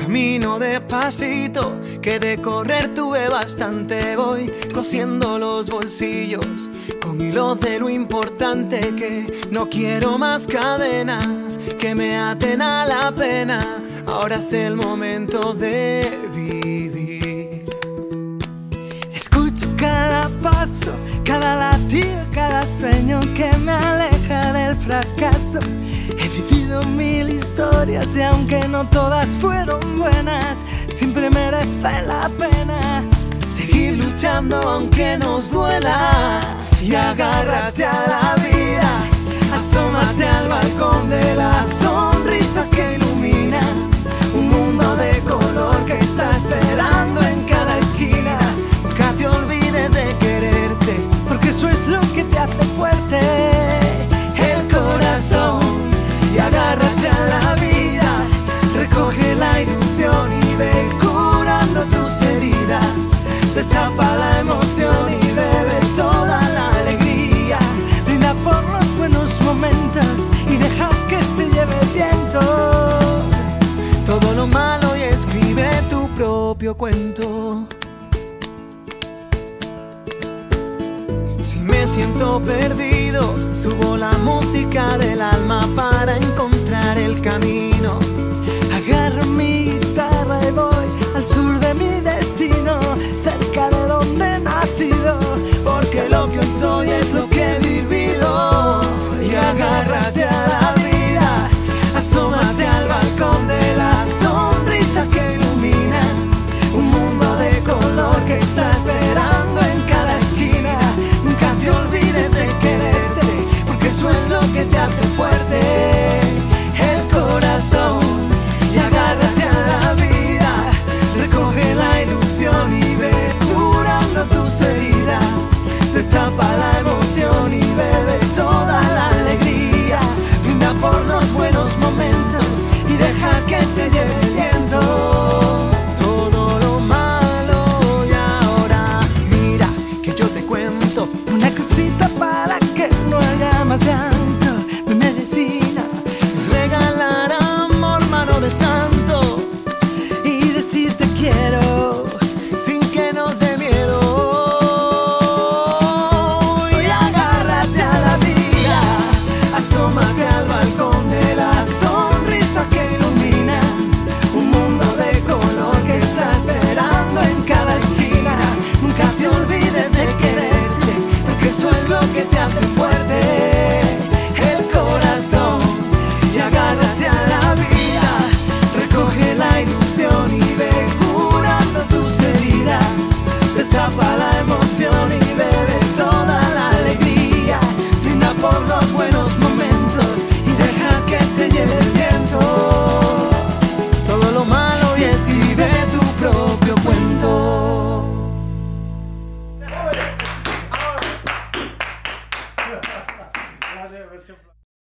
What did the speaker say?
Camino despacito, que de correr tuve bastante. Voy cosiendo los bolsillos con hilos de lo importante, que no quiero más cadenas que me aten a la pena. Ahora es el momento de vivir. Escucho cada paso, cada latido, cada sueño que me aleja del fracaso. He vivido mil historias y aunque no todas fueron buenas, siempre merece la pena seguir luchando aunque nos duela. Y agárrate a la vida, asómate al balcón de las sonrisas que iluminan un mundo de color que está esperando en cada esquina. Nunca te olvides de quererte, porque eso es lo que te hace fuerte, el corazón. Y agárrate a la vida, recoge la ilusión y ve curando tus heridas. Destapa la emoción y bebe toda la alegría. Brinda por los buenos momentos y deja que se lleve el viento todo lo malo y escribe tu propio cuento. Si me siento perdido, subo la música del alma para encontrar el camino. Agarro mi guitarra y voy al sur de mi destino, cerca de donde he nacido, porque lo que hoy soy es lo que he vivido. Y agárrate a la vida, asómate al balcón de las sonrisas que iluminan un mundo de color que está esperando en cada esquina. Nunca te olvides de quererte, porque eso es lo que te hace fuerte, el corazón. Y agárrate a la vida, recoge la ilusión y ve curando tus heridas. Destapa la emoción y bebe toda la alegría. Brinda por los buenos momentos y deja que se lleve el viento.